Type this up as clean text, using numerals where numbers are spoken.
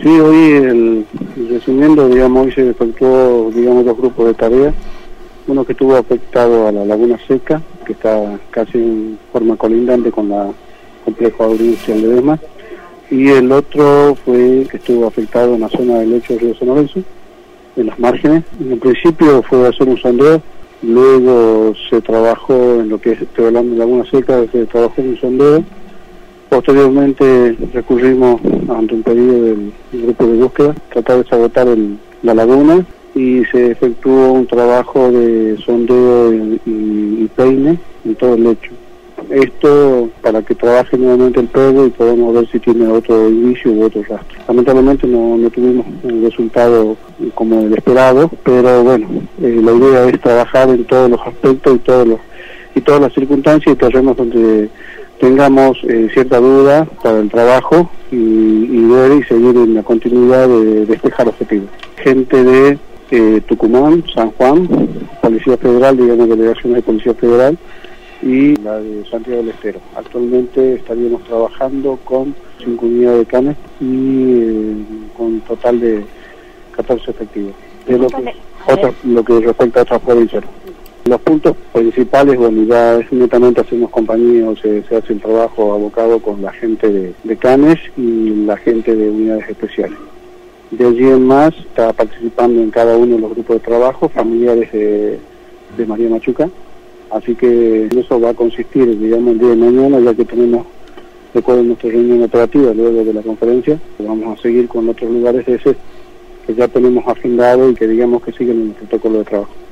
Sí, hoy, resumiendo, digamos, hoy se efectuó, digamos, dos grupos de tareas. Uno que estuvo afectado a la Laguna Seca, que está casi en forma colindante con la complejo agroindustrial de Desmas, y el otro fue que estuvo afectado en la zona del lecho del río San Lorenzo, en las márgenes. En el principio fue hacer un sondeo, luego se trabajó en lo que estoy hablando de Laguna Seca, se trabajó en un sondeo. Posteriormente recurrimos ante un pedido del grupo de búsqueda, tratar de sabotar la laguna, y se efectuó un trabajo de sondeo y peine en todo el lecho. Esto para que trabaje nuevamente el perro y podamos ver si tiene otro indicio u otro rastro. Lamentablemente no tuvimos un resultado como el esperado, pero bueno, la idea es trabajar en todos los aspectos y todas las circunstancias y terrenos donde tengamos cierta duda para el trabajo y ver y seguir en la continuidad de despejar objetivos. Gente de Tucumán, San Juan, Policía Federal, digamos delegaciones de Policía Federal, y la de Santiago del Estero. Actualmente estaríamos trabajando con 5 unidades de canes y con un total de 14 efectivos. Es lo que respecta a otras provincias. Los puntos principales, bueno, ya netamente hacemos compañía, se hace el trabajo abocado con la gente de canes y la gente de unidades especiales. De allí en más está participando en cada uno de los grupos de trabajo familiares de María Machuca, así que eso va a consistir, digamos, el día de mañana, ya que tenemos, recuerden, nuestra reunión operativa luego de la conferencia, vamos a seguir con otros lugares de ese que ya tenemos agendado y que digamos que siguen en el protocolo de trabajo.